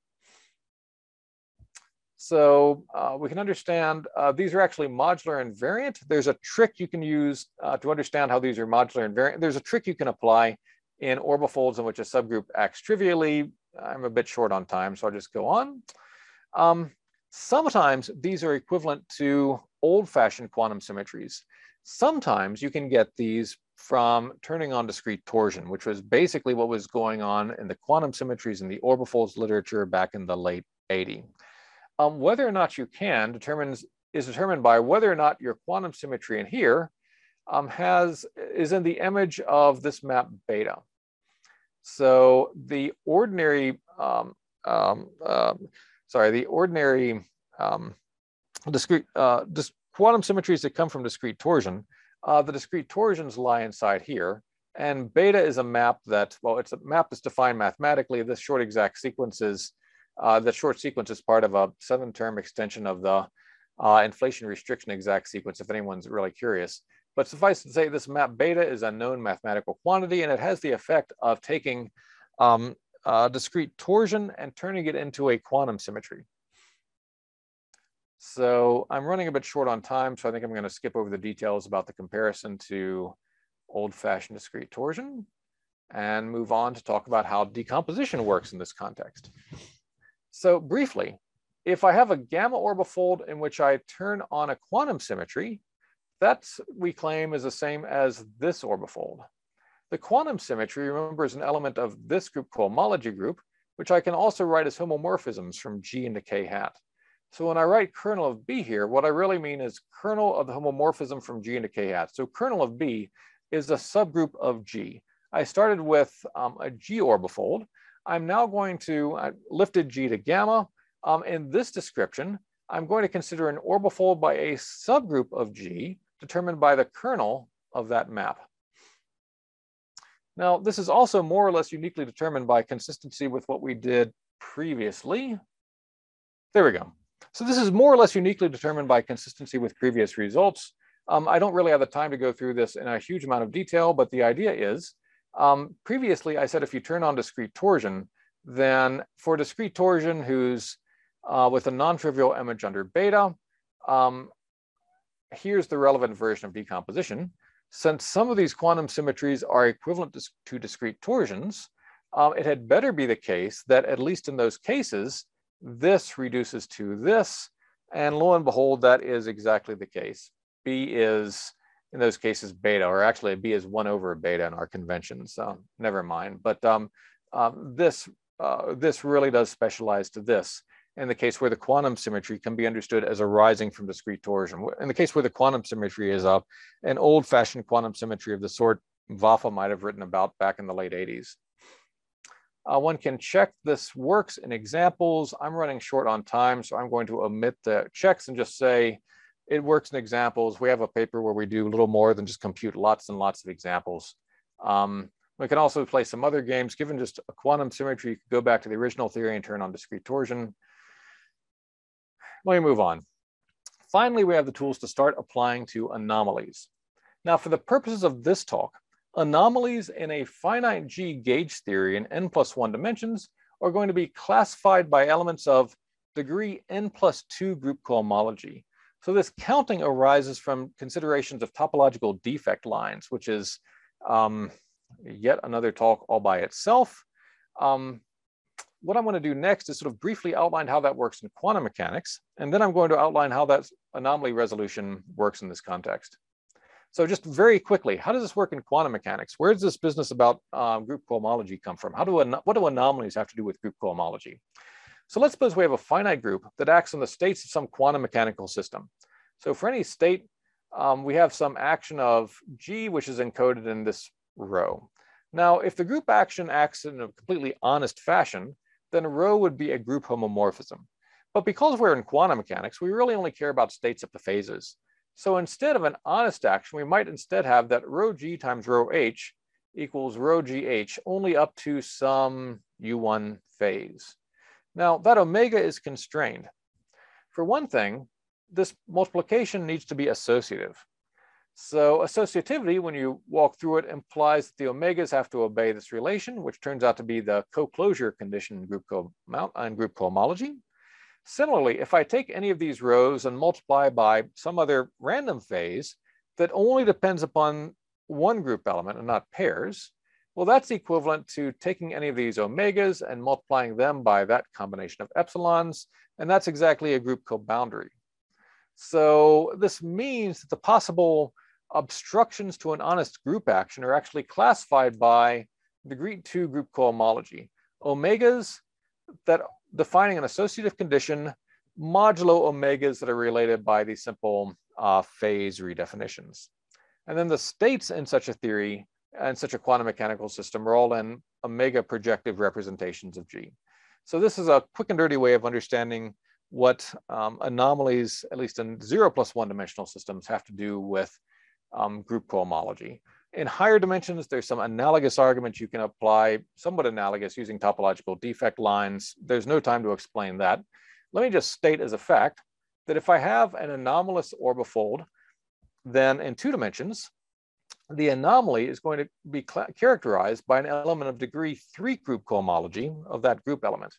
So we can understand these are actually modular invariant. There's a trick you can use to understand how these are modular invariant. There's a trick you can apply in orbifolds in which a subgroup acts trivially. I'm a bit short on time, so I'll just go on. Sometimes these are equivalent to old-fashioned quantum symmetries. Sometimes you can get these from turning on discrete torsion, which was basically what was going on in the quantum symmetries in the orbifolds literature back in the late 80s. Whether or not you can is determined by whether or not your quantum symmetry in here is in the image of this map beta. So the ordinary discrete quantum symmetries that come from discrete torsion, the discrete torsions lie inside here. And beta is a map that, well, it's a map that's defined mathematically. This short exact sequence is, the short sequence is part of a 7-term extension of the inflation restriction exact sequence, if anyone's really curious. But suffice to say, this map beta is a known mathematical quantity, and it has the effect of taking discrete torsion and turning it into a quantum symmetry. So I'm running a bit short on time, so I think I'm going to skip over the details about the comparison to old-fashioned discrete torsion and move on to talk about how decomposition works in this context. So briefly, if I have a gamma orbifold in which I turn on a quantum symmetry, that we claim is the same as this orbifold. The quantum symmetry, remember, is an element of this group cohomology group, which I can also write as homomorphisms from G into K hat. So when I write kernel of B here, what I really mean is kernel of the homomorphism from G into K hat. So kernel of B is a subgroup of G. I started with a G orbifold. I'm now going to lifted G to gamma. In this description, I'm going to consider an orbifold by a subgroup of G determined by the kernel of that map. Now, this is also more or less uniquely determined by consistency with what we did previously. There we go. So this is more or less uniquely determined by consistency with previous results. I don't really have the time to go through this in a huge amount of detail, but the idea is, previously I said if you turn on discrete torsion, then for discrete torsion who's with a non-trivial image under beta, here's the relevant version of decomposition. Since some of these quantum symmetries are equivalent to discrete torsions, it had better be the case that at least in those cases, this reduces to this, and lo and behold, that is exactly the case. B is, in those cases, beta, or actually B is 1 over beta in our convention, so never mind. But this really does specialize to this in the case where the quantum symmetry can be understood as arising from discrete torsion. In the case where the quantum symmetry is an old-fashioned quantum symmetry of the sort Vafa might have written about back in the late 80s. One can check this works in examples. I'm running short on time, so I'm going to omit the checks and just say it works in examples. We have a paper where we do a little more than just compute lots and lots of examples. We can also play some other games. Given just a quantum symmetry, you could go back to the original theory and turn on discrete torsion. Let me move on. Finally, we have the tools to start applying to anomalies. Now, for the purposes of this talk, anomalies in a finite G gauge theory in n+1 dimensions are going to be classified by elements of degree n+2 group cohomology. So this counting arises from considerations of topological defect lines, which is yet another talk all by itself. What I'm going to do next is sort of briefly outline how that works in quantum mechanics, and then I'm going to outline how that anomaly resolution works in this context. So just very quickly, how does this work in quantum mechanics? Where does this business about group cohomology come from? What do anomalies have to do with group cohomology? So let's suppose we have a finite group that acts on the states of some quantum mechanical system. So for any state, we have some action of G, which is encoded in this rho. Now, if the group action acts in a completely honest fashion, then rho would be a group homomorphism. But because we're in quantum mechanics, we really only care about states of the phases. So instead of an honest action, we might instead have that rho G times rho H equals rho GH only up to some U1 phase. Now, that omega is constrained. For one thing, this multiplication needs to be associative. So associativity, when you walk through it, implies that the omegas have to obey this relation, which turns out to be the co-closure condition in group cohomology. Similarly, if I take any of these rows and multiply by some other random phase that only depends upon one group element and not pairs, well, that's equivalent to taking any of these omegas and multiplying them by that combination of epsilons, and that's exactly a group coboundary. So this means that the possible obstructions to an honest group action are actually classified by degree 2 group cohomology. Omegas that defining an associative condition modulo omegas that are related by these simple phase redefinitions. And then the states in such a theory and such a quantum mechanical system are all in omega projective representations of G. So this is a quick and dirty way of understanding what anomalies, at least in 0+1 dimensional systems, have to do with group cohomology. In higher dimensions, there's some analogous arguments you can apply, somewhat analogous, using topological defect lines. There's no time to explain that. Let me just state as a fact that if I have an anomalous orbifold, then in 2 dimensions, the anomaly is going to be characterized by an element of degree 3 group cohomology of that group element.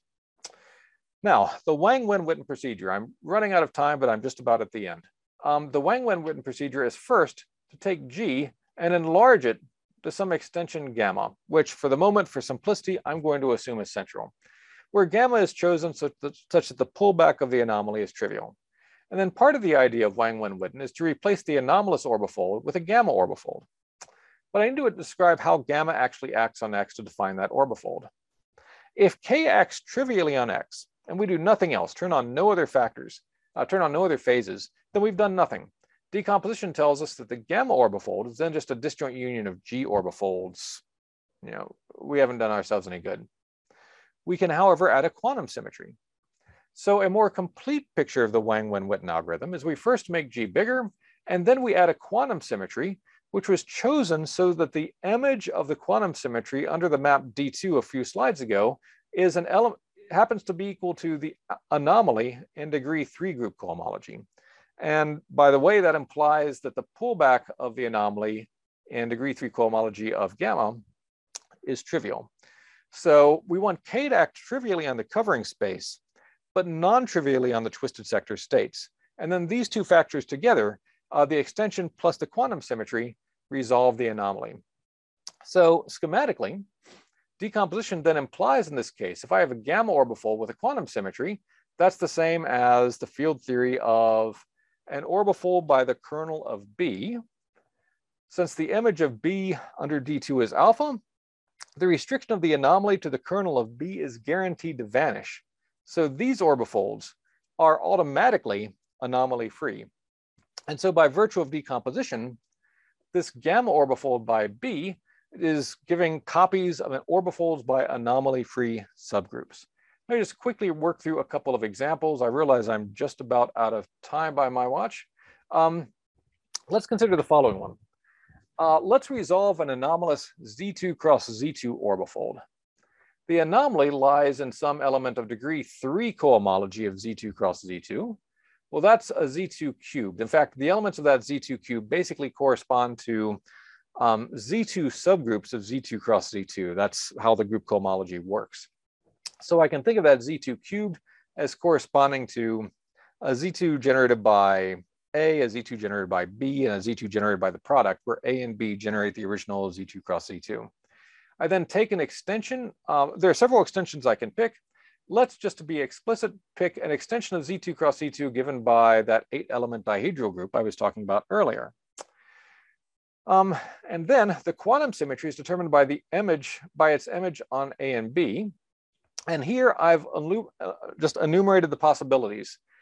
Now, the Wang-Wen-Witten procedure, I'm running out of time, but I'm just about at the end. The Wang-Wen-Witten procedure is first to take G and enlarge it to some extension gamma, which for the moment, for simplicity, I'm going to assume is central, where gamma is chosen such that the pullback of the anomaly is trivial. And then part of the idea of Wang-Wen-Witten is to replace the anomalous orbifold with a gamma orbifold. But I need to describe how gamma actually acts on X to define that orbifold. If K acts trivially on X, and we do nothing else, turn on no other factors, turn on no other phases, then we've done nothing. Decomposition tells us that the gamma orbifold is then just a disjoint union of G orbifolds. You know, we haven't done ourselves any good. We can, however, add a quantum symmetry. So a more complete picture of the Wang-Wen-Witten algorithm is we first make G bigger, and then we add a quantum symmetry, which was chosen so that the image of the quantum symmetry under the map D2 a few slides ago is an element, happens to be equal to the anomaly in degree 3 group cohomology. And by the way, that implies that the pullback of the anomaly in degree 3 cohomology of gamma is trivial. So we want K to act trivially on the covering space, but non-trivially on the twisted sector states. And then these 2 factors together, the extension plus the quantum symmetry, resolve the anomaly. So schematically, decomposition then implies in this case, if I have a gamma orbifold with a quantum symmetry, that's the same as the field theory of an orbifold by the kernel of B. Since the image of B under D2 is alpha, the restriction of the anomaly to the kernel of B is guaranteed to vanish. So these orbifolds are automatically anomaly free. And so by virtue of decomposition, this gamma orbifold by B is giving copies of an orbifolds by anomaly-free subgroups. Let me just quickly work through a couple of examples. I realize I'm just about out of time by my watch. Let's consider the following one. Let's resolve an anomalous Z2 cross Z2 orbifold. The anomaly lies in some element of degree 3 cohomology of Z2 cross Z2. Well, that's a Z2 cubed. In fact, the elements of that Z2 cube basically correspond to Z2 subgroups of Z2 cross Z2. That's how the group cohomology works. So I can think of that Z2 cubed as corresponding to a Z2 generated by A, a Z2 generated by B, and a Z2 generated by the product, where A and B generate the original Z2 cross Z2. I then take an extension. There are several extensions I can pick. Let's, just to be explicit, pick an extension of Z2 cross Z2 given by that 8-element dihedral group I was talking about earlier. And then the quantum symmetry is determined by the image, by its image on A and B. And here I've just enumerated the possibilities.